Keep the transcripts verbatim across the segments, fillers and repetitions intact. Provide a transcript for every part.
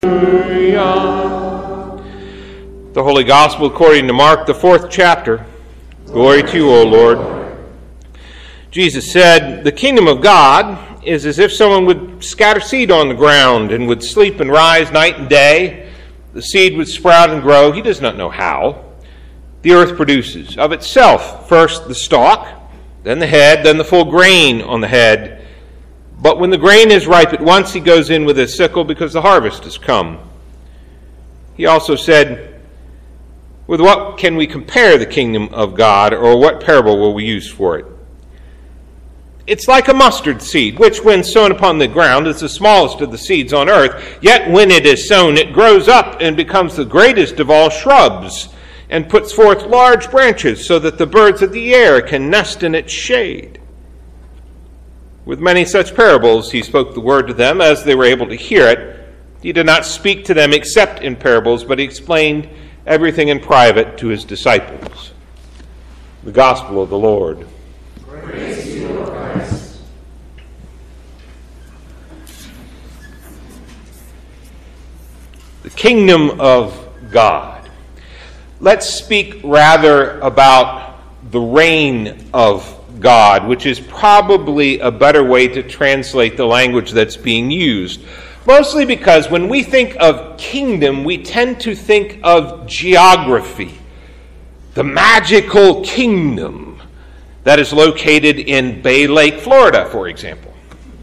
The Holy Gospel according to Mark, the fourth chapter. Glory to you, O Lord. Jesus said, "The kingdom of God is as if someone would scatter seed on the ground and would sleep and rise night and day. The seed would sprout and grow. He does not know how. The earth produces of itself first the stalk, then the head, then the full grain on the head. But when the grain is ripe, at once he goes in with his sickle because the harvest has come." He also said, "With what can we compare the kingdom of God, or what parable will we use for it? It's like a mustard seed, which when sown upon the ground is the smallest of the seeds on earth. Yet when it is sown, it grows up and becomes the greatest of all shrubs, and puts forth large branches so that the birds of the air can nest in its shade." With many such parables he spoke the word to them as they were able to hear it. He did not speak to them except in parables, but he explained everything in private to his disciples. The Gospel of the Lord. Praise to you, Lord Christ. The kingdom of God. Let's speak rather about the reign of God, which is probably a better way to translate the language that's being used. Mostly because when we think of kingdom, we tend to think of geography. The magical kingdom that is located in Bay Lake, Florida, for example.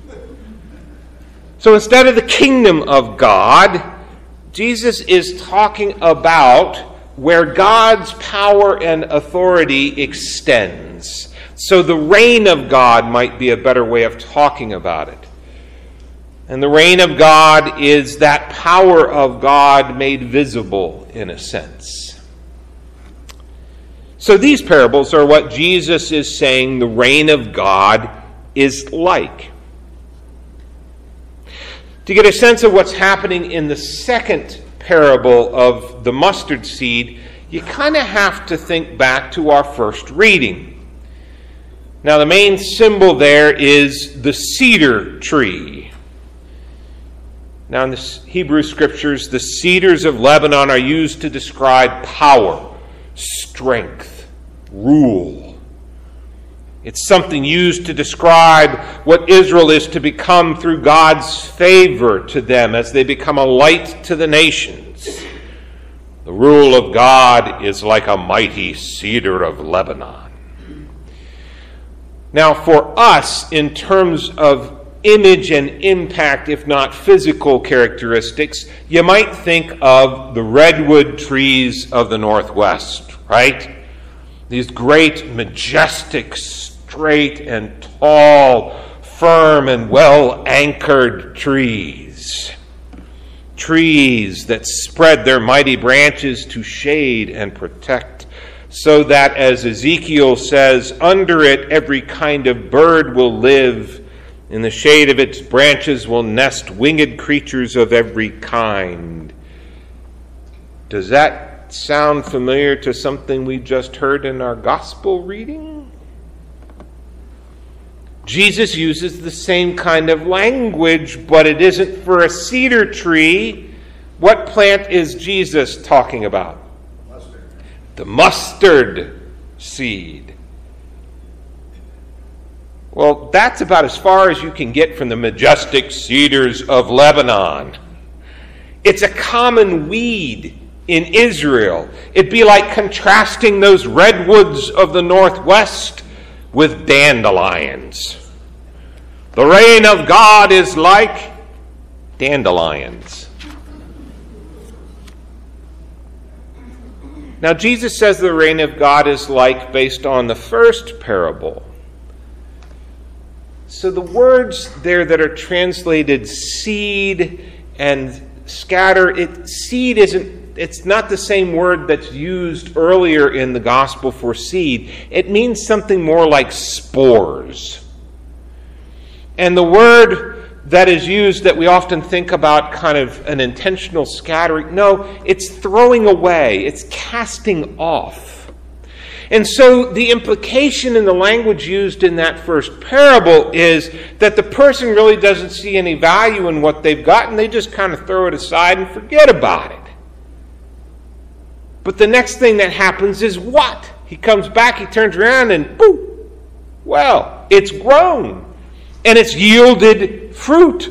So instead of the kingdom of God, Jesus is talking about where God's power and authority extends. So the reign of God might be a better way of talking about it. And the reign of God is that power of God made visible in a sense. So these parables are what Jesus is saying the reign of God is like. To get a sense of what's happening in the second parable of the mustard seed, you kind of have to think back to our first reading. Now, the main symbol there is the cedar tree. Now, in the Hebrew Scriptures, the cedars of Lebanon are used to describe power, strength, rule. It's something used to describe what Israel is to become through God's favor to them as they become a light to the nations. The rule of God is like a mighty cedar of Lebanon. Now, for us, in terms of image and impact, if not physical characteristics, you might think of the redwood trees of the Northwest, right? These great, majestic, straight and tall, firm and well-anchored trees. Trees that spread their mighty branches to shade and protect, so that, as Ezekiel says, under it every kind of bird will live. In the shade of its branches will nest winged creatures of every kind. Does that sound familiar to something we just heard in our gospel reading? Jesus uses the same kind of language, but it isn't for a cedar tree. What plant is Jesus talking about? Mustard. The mustard seed. Well, that's about as far as you can get from the majestic cedars of Lebanon. It's a common weed in Israel. It'd be like contrasting those redwoods of the Northwest with dandelions. The reign of God is like dandelions. Now, Jesus says the reign of God is like based on the first parable. So the words there that are translated seed and scatter, it seed isn't, it's not the same word that's used earlier in the gospel for seed. It means something more like spores. And the word that is used that we often think about kind of an intentional scattering, no, it's throwing away, it's casting off. And so the implication in the language used in that first parable is that the person really doesn't see any value in what they've got, and they just kind of throw it aside and forget about it. But the next thing that happens is what? He comes back, he turns around, and boom! Well, it's grown, and it's yielded fruit.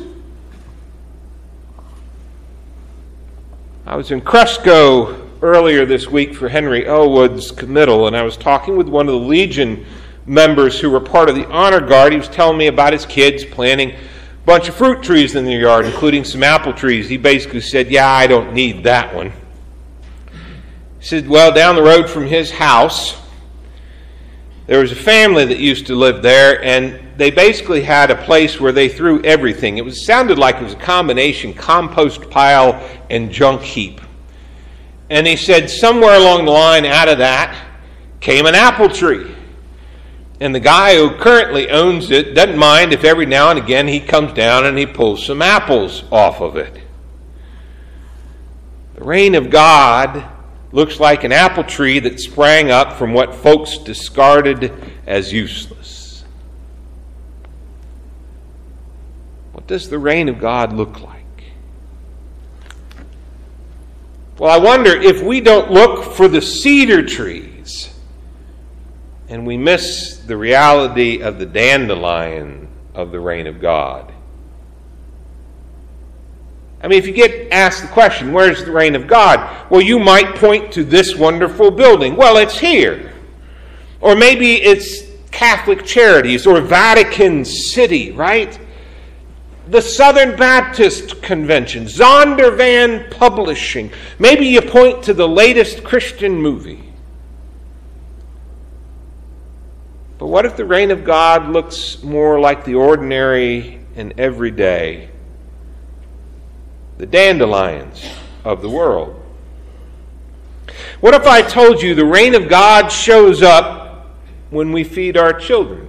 I was in Cresco earlier this week for Henry Elwood's committal, and I was talking with one of the Legion members who were part of the honor guard. He was telling me about his kids planting a bunch of fruit trees in their yard, including some apple trees. He basically said, yeah, I don't need that one. He said, well, down the road from his house, there was a family that used to live there, and they basically had a place where they threw everything. It was sounded like it was a combination compost pile and junk heap. And he said somewhere along the line out of that came an apple tree. And the guy who currently owns it doesn't mind if every now and again he comes down and he pulls some apples off of it. The reign of God looks like an apple tree that sprang up from what folks discarded as useless. What does the reign of God look like? Well, I wonder if we don't look for the cedar trees and we miss the reality of the dandelion of the reign of God. I mean, if you get asked the question, where's the reign of God? Well, you might point to this wonderful building. Well, it's here. Or maybe it's Catholic Charities or Vatican City, right? The Southern Baptist Convention, Zondervan Publishing. Maybe you point to the latest Christian movie. But what if the reign of God looks more like the ordinary and everyday, the dandelions of the world? What if I told you the reign of God shows up when we feed our children?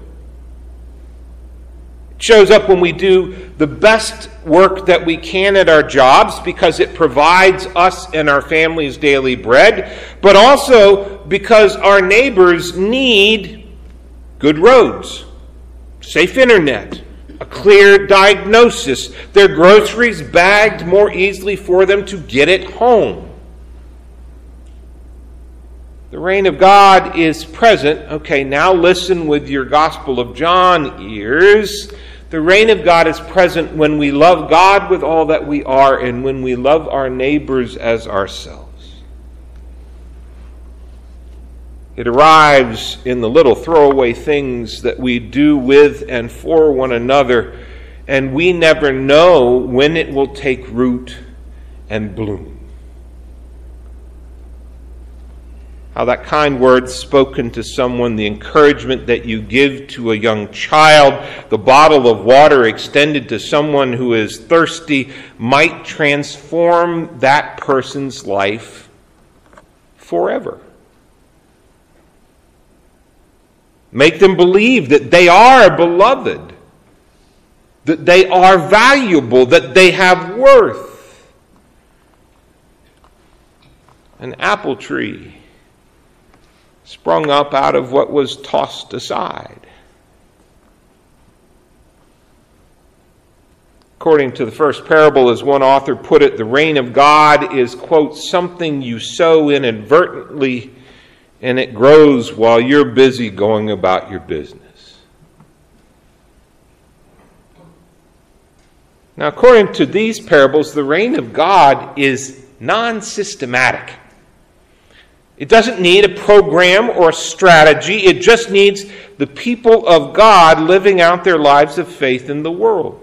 It shows up when we do the best work that we can at our jobs because it provides us and our families daily bread, but also because our neighbors need good roads, safe internet, a clear diagnosis, their groceries bagged more easily for them to get it home. The reign of God is present. Okay, now listen with your Gospel of John ears. The reign of God is present when we love God with all that we are and when we love our neighbors as ourselves. It arrives in the little throwaway things that we do with and for one another, and we never know when it will take root and bloom. How that kind word spoken to someone, the encouragement that you give to a young child, the bottle of water extended to someone who is thirsty, might transform that person's life forever. Make them believe that they are beloved, that they are valuable, that they have worth. An apple tree sprung up out of what was tossed aside. According to the first parable, as one author put it, the reign of God is, quote, something you sow inadvertently and it grows while you're busy going about your business. Now, according to these parables, the reign of God is non-systematic. It doesn't need a program or a strategy. It just needs the people of God living out their lives of faith in the world.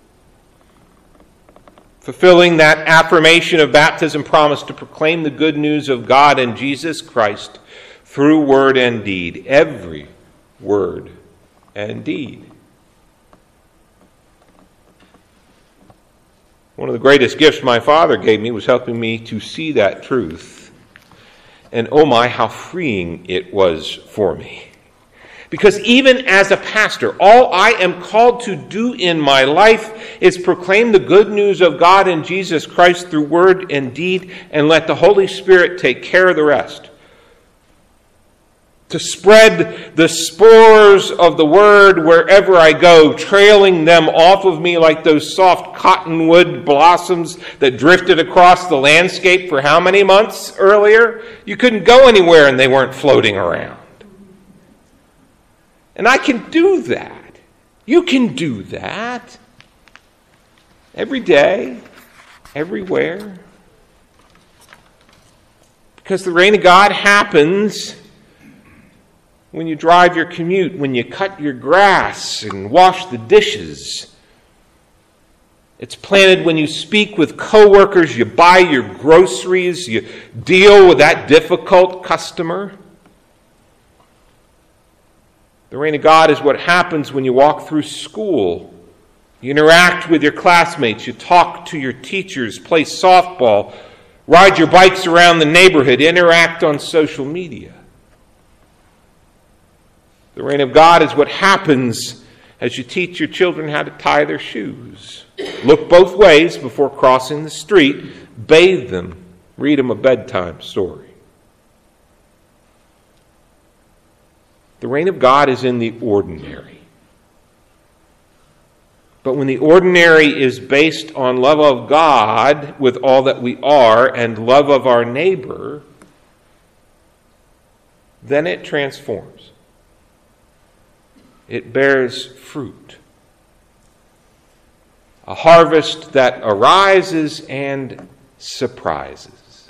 Fulfilling that affirmation of baptism promise to proclaim the good news of God and Jesus Christ through word and deed. Every word and deed. One of the greatest gifts my father gave me was helping me to see that truth. And oh my, how freeing it was for me. Because even as a pastor, all I am called to do in my life is proclaim the good news of God and Jesus Christ through word and deed, and let the Holy Spirit take care of the rest. to spread the spores of the word wherever I go, trailing them off of me like those soft cottonwood blossoms that drifted across the landscape for how many months earlier? You couldn't go anywhere and they weren't floating around. And I can do that. You can do that. Every day, everywhere. Because the reign of God happens when you drive your commute, when you cut your grass and wash the dishes. It's planted when you speak with coworkers, you buy your groceries, you deal with that difficult customer. The reign of God is what happens when you walk through school. You interact with your classmates, you talk to your teachers, play softball, ride your bikes around the neighborhood, interact on social media. The reign of God is what happens as you teach your children how to tie their shoes. Look both ways before crossing the street. Bathe them. Read them a bedtime story. The reign of God is in the ordinary. But when the ordinary is based on love of God with all that we are and love of our neighbor, then it transforms. It bears fruit. A harvest that arises and surprises.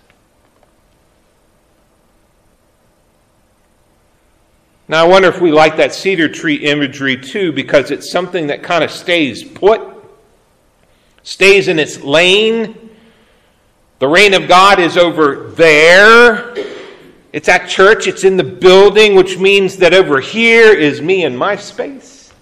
Now I wonder if we like that cedar tree imagery too, because it's something that kind of stays put, stays in its lane. The reign of God is over there. It's at church, it's in the building, which means that over here is me and my space.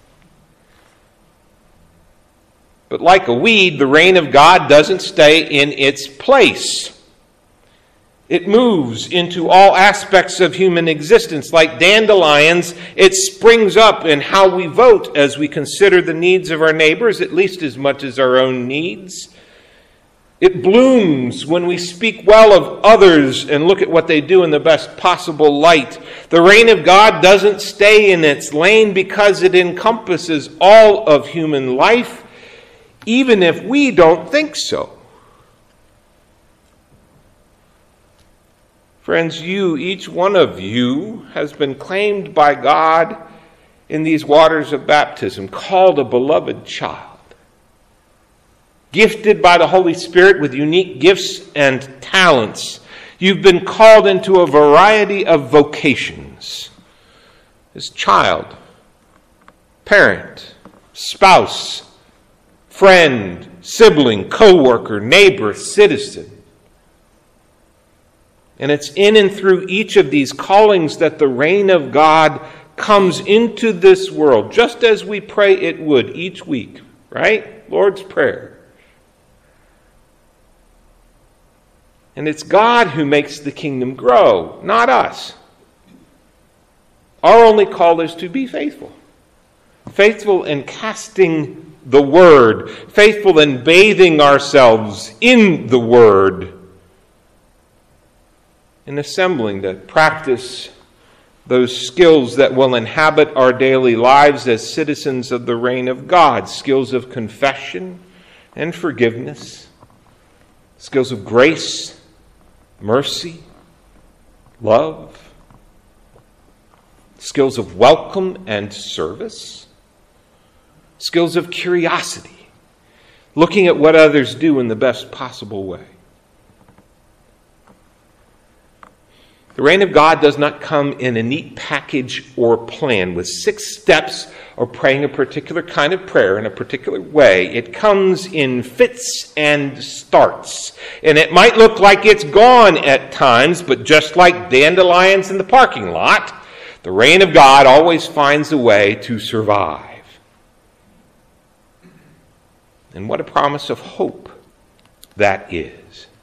But like a weed, the reign of God doesn't stay in its place. It moves into all aspects of human existence. Like dandelions, it springs up in how we vote as we consider the needs of our neighbors, at least as much as our own needs. It blooms when we speak well of others and look at what they do in the best possible light. The reign of God doesn't stay in its lane because it encompasses all of human life, even if we don't think so. Friends, you, each one of you, has been claimed by God in these waters of baptism, called a beloved child. Gifted by the Holy Spirit with unique gifts and talents. You've been called into a variety of vocations. As child, parent, spouse, friend, sibling, co-worker, neighbor, citizen. And it's in and through each of these callings that the reign of God comes into this world, just as we pray it would each week, right? Lord's Prayer. And it's God who makes the kingdom grow, not us. Our only call is to be faithful. Faithful in casting the word. Faithful in bathing ourselves in the word. In assembling to practice those skills that will inhabit our daily lives as citizens of the reign of God. Skills of confession and forgiveness. Skills of grace, mercy, love, skills of welcome and service, skills of curiosity, looking at what others do in the best possible way. The reign of God does not come in a neat package or plan with six steps or praying a particular kind of prayer in a particular way. It comes in fits and starts. And it might look like it's gone at times, but just like dandelions in the parking lot, the reign of God always finds a way to survive. And what a promise of hope that is.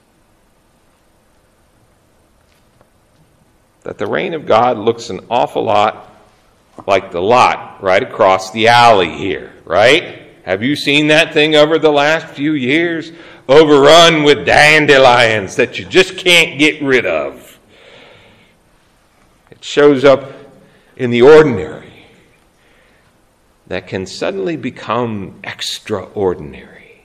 That the reign of God looks an awful lot like the lot right across the alley here, right? Have you seen that thing over the last few years? Overrun with dandelions that you just can't get rid of. It shows up in the ordinary that can suddenly become extraordinary.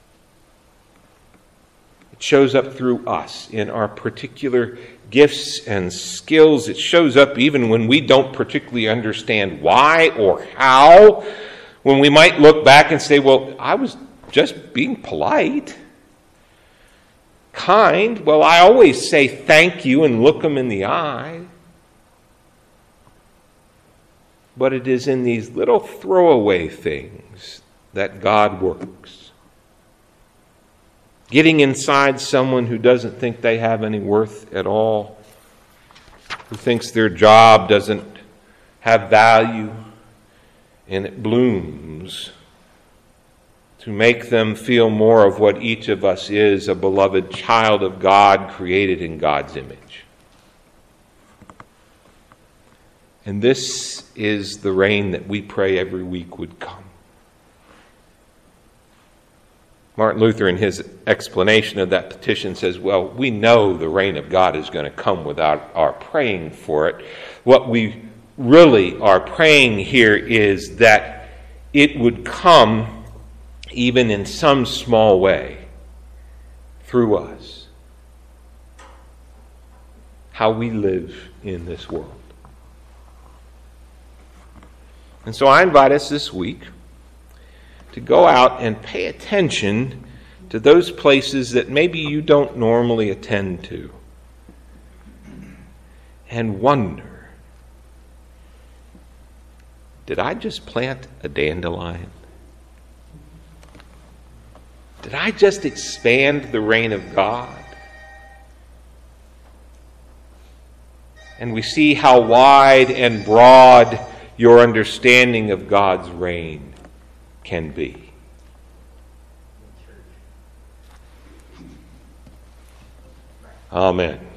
It shows up through us in our particular gifts and skills. It shows up even when we don't particularly understand why or how, when we might look back and say, well, I was just being polite. Kind. Well, I always say thank you and look them in the eye. But it is in these little throwaway things that God works. Getting inside someone who doesn't think they have any worth at all, who thinks their job doesn't have value, and it blooms to make them feel more of what each of us is, a beloved child of God created in God's image. And this is the rain that we pray every week would come. Martin Luther, in his explanation of that petition, says, well, we know the rain of God is going to come without our praying for it. What we really are praying here is that it would come even in some small way through us. How we live in this world. And so I invite us this week to go out and pay attention to those places that maybe you don't normally attend to. And wonder, did I just plant a dandelion? Did I just expand the reign of God? And we see how wide and broad your understanding of God's reign can be. Amen.